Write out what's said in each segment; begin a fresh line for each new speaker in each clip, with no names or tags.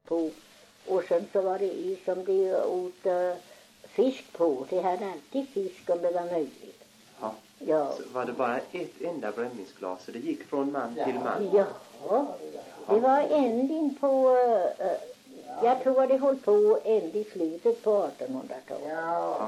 på. Och sen så var det i som de åt fisk på. De hade alltid fisk om det var möjligt.
Ja.
Ja.
Så var det bara ett enda brännvinsglas och det gick från man till man?
Ja. Det var in på... jag tror det höll på i slutet på 1800-talet.
Ja.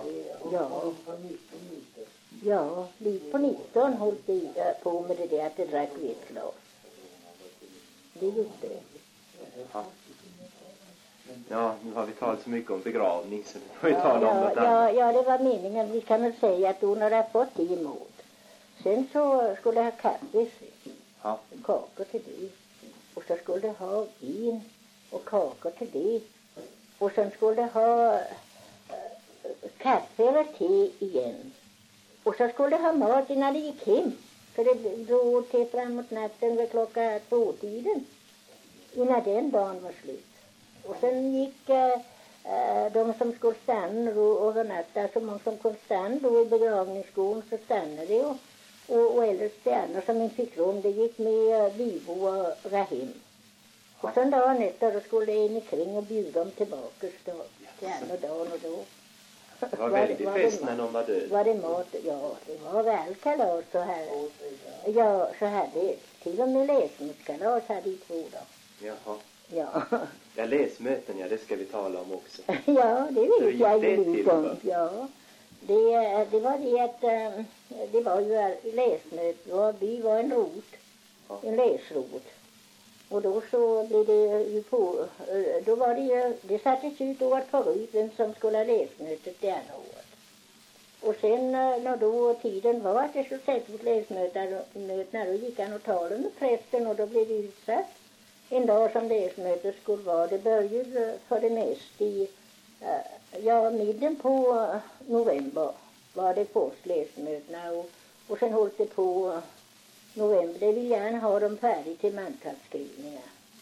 Ja, lite på 19 höll det på med det där att det drack vetglas. Det gjorde det.
Ja. Ja, nu har vi talat så mycket om begravning så nu får vi tala om något annat.
Ja, det var meningen. Vi kan väl säga att hon hade fått det emot. Sen så skulle jag ha kaffe, kakor till det. Och så skulle jag ha vin och kakor till det. Och sen skulle jag ha kaffe eller te igen. Och så skulle jag ha mat innan det gick hem. För det drog till framåt natten vid klockan 2-tiden. Innan den dagen var slut. Och sen gick de som skulle stanna då övernatta, så många som kunde stanna då i begravningsgården så stannade de. Och eller stjärnor som inte fick rum, det gick med Vivo och Rahim. Och sen dagen efter då skulle det in i kring och bjuda dem tillbaka stjärnor dagen och då.
Det var väldigt fest när de var död.
Var det mat? Ja, det var väl kalas så här. Ja, så hade till och med läsningskalas hade i 2 dagar.
Jaha.
Ja.
Ja, läsmöten, ja, det ska vi tala om också.
Ja, det vet jag ju lite om.
Va?
Ja. Det var det att det var ju läsmöte. Vi var en rot. En läsrot. Och då så blev det ju på, då var det ju, det sattes ut året förut vem som skulle ha läsmötet det ena året. Och sen när då tiden var att det skulle sätta ut läsmötena, då gick han och talade med prästen och då blev det utsatt. En dag som läsmötet skulle vara, det började för det mest i, mitten på november var det först läsmötena och sen höll det på november. Det vill gärna ha dem färdigt till mantalsskrivningar.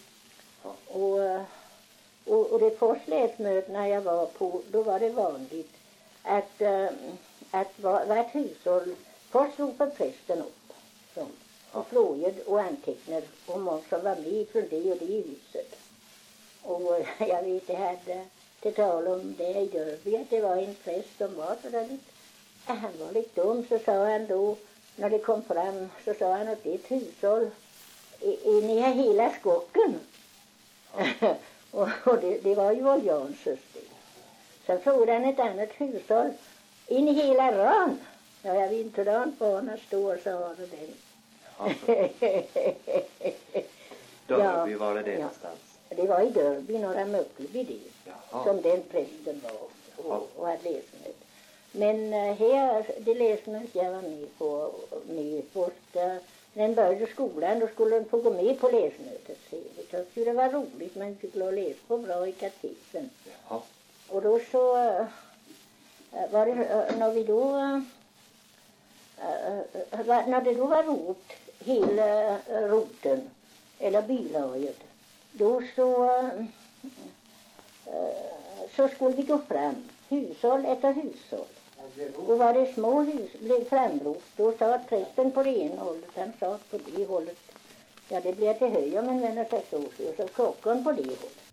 Och det första läsmötena jag var på, då var det vanligt att vart hushåll först ropade prästen upp och frågade och antecknade om många som var med från det och det huset. Och jag vet, jag hade till tal om det i Dörby att det var en präst som var så där lite, han var lite dum, så sa han då, när det kom fram så sa han att det är ett hushåll ni har hela skocken. och det var ju vår Janssons det. Sen frågade han ett annat hushåll in i hela ran. Ja, jag vet inte hur barnen står, så har det den.
Dörby var det någonstans?
Det var i Dörby, Norra Möckelby det. Som den prästen var och hade läsmöte. Men här, det läsmöte jag var med först, när började skolan, då skulle de få gå med på läsmötet. Det tyckte ju det var roligt, man fick läsa på bra i katesen. Och då så var det, när det då var rot, hela roten, eller bylaget, då så skulle vi gå fram, hushåll efter hushåll. Och var det små hus blev framropt, då sa prästen på det ena hållet, han sa på det hållet. Ja, det blev till höj om en vän och 6 år, så klockan på det hållet.